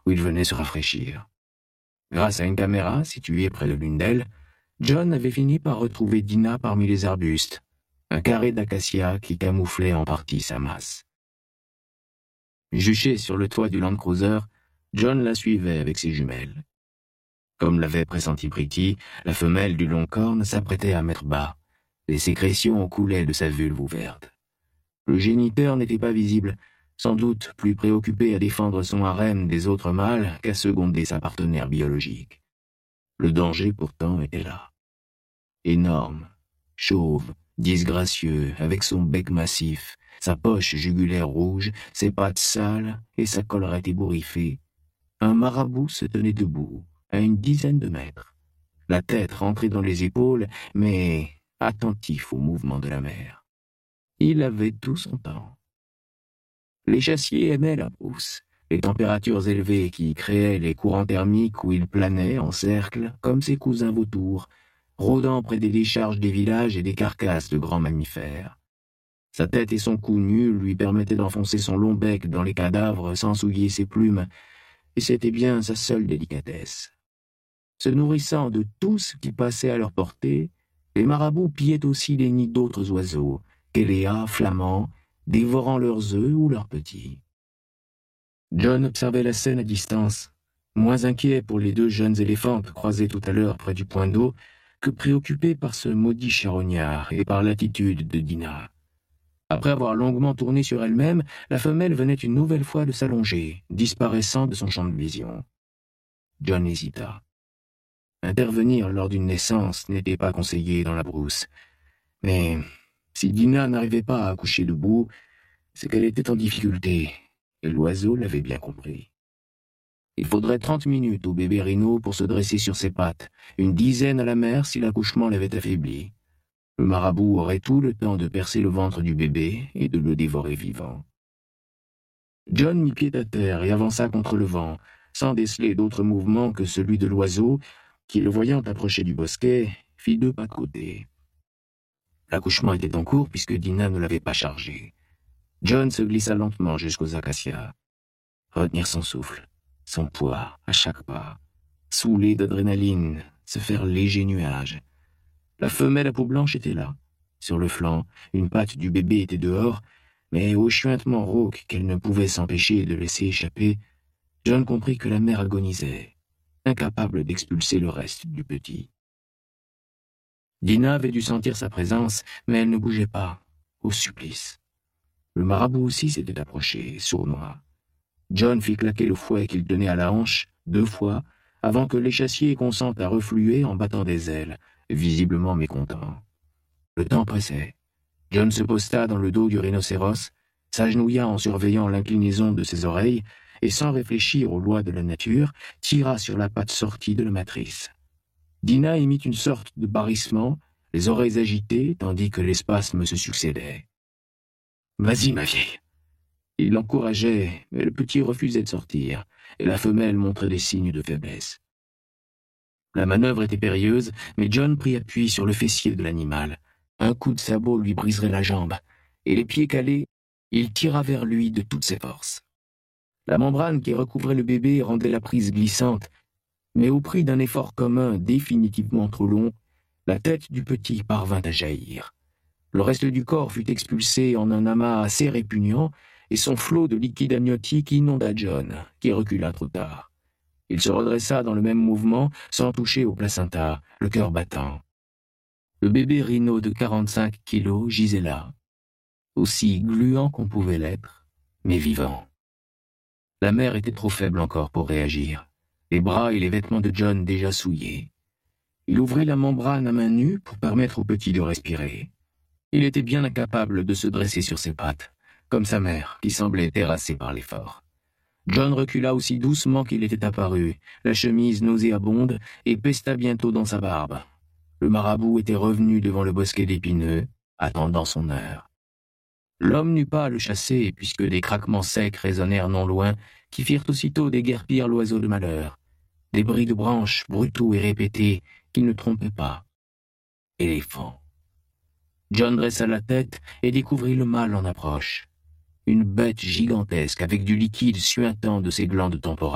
où il venait se rafraîchir. Grâce à une caméra située près de l'une d'elles, John avait fini par retrouver Dinah parmi les arbustes, un carré d'acacia qui camouflait en partie sa masse. Juché sur le toit du Land Cruiser, John la suivait avec ses jumelles. Comme l'avait pressenti Pretty, la femelle du Longhorn s'apprêtait à mettre bas. Les sécrétions coulaient de sa vulve ouverte. Le géniteur n'était pas visible, sans doute plus préoccupé à défendre son harem des autres mâles qu'à seconder sa partenaire biologique. Le danger pourtant était là. Énorme, chauve, disgracieux, avec son bec massif, sa poche jugulaire rouge, ses pattes sales et sa collerette ébouriffée, un marabout se tenait debout, à une dizaine de mètres, la tête rentrée dans les épaules, mais attentif aux mouvements de la mer. Il avait tout son temps. Les chassiers aimaient la brousse, les températures élevées qui créaient les courants thermiques où ils planaient en cercle comme ses cousins vautours, rôdant près des décharges des villages et des carcasses de grands mammifères. Sa tête et son cou nu lui permettaient d'enfoncer son long bec dans les cadavres sans souiller ses plumes, et c'était bien sa seule délicatesse. Se nourrissant de tout ce qui passait à leur portée, les marabouts pillaient aussi les nids d'autres oiseaux, kéléas, flamands, dévorant leurs œufs ou leurs petits. John observait la scène à distance, moins inquiet pour les deux jeunes éléphantes croisées tout à l'heure près du point d'eau que préoccupé par ce maudit charognard et par l'attitude de Dinah. Après avoir longuement tourné sur elle-même, la femelle venait une nouvelle fois de s'allonger, disparaissant de son champ de vision. John hésita. Intervenir lors d'une naissance n'était pas conseillé dans la brousse. Mais si Dinah n'arrivait pas à accoucher debout, c'est qu'elle était en difficulté, et l'oiseau l'avait bien compris. Il faudrait 30 minutes au bébé rhino pour se dresser sur ses pattes, une dizaine à la mère si l'accouchement l'avait affaibli. Le marabout aurait tout le temps de percer le ventre du bébé et de le dévorer vivant. John mit pied à terre et avança contre le vent, sans déceler d'autre mouvement que celui de l'oiseau, qui, le voyant approcher du bosquet, fit 2 pas de côté. L'accouchement était en cours puisque Dinah ne l'avait pas chargé. John se glissa lentement jusqu'aux acacias. Retenir son souffle, son poids à chaque pas, saoulé d'adrénaline, se faire léger nuage. La femelle à peau blanche était là. Sur le flanc, une patte du bébé était dehors, mais au chuintement rauque qu'elle ne pouvait s'empêcher de laisser échapper, John comprit que la mère agonisait, incapable d'expulser le reste du petit. Dinah avait dû sentir sa présence, mais elle ne bougeait pas, au supplice. Le marabout aussi s'était approché, sournois. John fit claquer le fouet qu'il tenait à la hanche 2 fois, avant que l'échassier consente à refluer en battant des ailes, visiblement mécontent. Le temps pressait. John se posta dans le dos du rhinocéros, s'agenouilla en surveillant l'inclinaison de ses oreilles, et sans réfléchir aux lois de la nature, tira sur la patte sortie de la matrice. Dinah émit une sorte de barrissement, les oreilles agitées, tandis que les spasmes se succédaient. « Vas-y, ma vieille !» Il l'encourageait, mais le petit refusait de sortir, et la femelle montrait des signes de faiblesse. La manœuvre était périlleuse, mais John prit appui sur le fessier de l'animal. Un coup de sabot lui briserait la jambe, et les pieds calés, il tira vers lui de toutes ses forces. La membrane qui recouvrait le bébé rendait la prise glissante, mais au prix d'un effort commun définitivement trop long, la tête du petit parvint à jaillir. Le reste du corps fut expulsé en un amas assez répugnant, et son flot de liquide amniotique inonda John, qui recula trop tard. Il se redressa dans le même mouvement, sans toucher au placenta, le cœur battant. Le bébé rhino de 45 kilos gisait là, aussi gluant qu'on pouvait l'être, mais vivant. La mère était trop faible encore pour réagir, les bras et les vêtements de John déjà souillés. Il ouvrit la membrane à main nue pour permettre au petit de respirer. Il était bien incapable de se dresser sur ses pattes, comme sa mère, qui semblait terrassée par l'effort. John recula aussi doucement qu'il était apparu, la chemise nauséabonde, et pesta bientôt dans sa barbe. Le marabout était revenu devant le bosquet d'épineux, attendant son heure. L'homme n'eut pas à le chasser, puisque des craquements secs résonnèrent non loin, qui firent aussitôt déguerpir l'oiseau de malheur. Des bris de branches, brutaux et répétés, qui ne trompaient pas. Éléphant. John dressa la tête et découvrit le mâle en approche. Une bête gigantesque avec du liquide suintant de ses glandes temporales.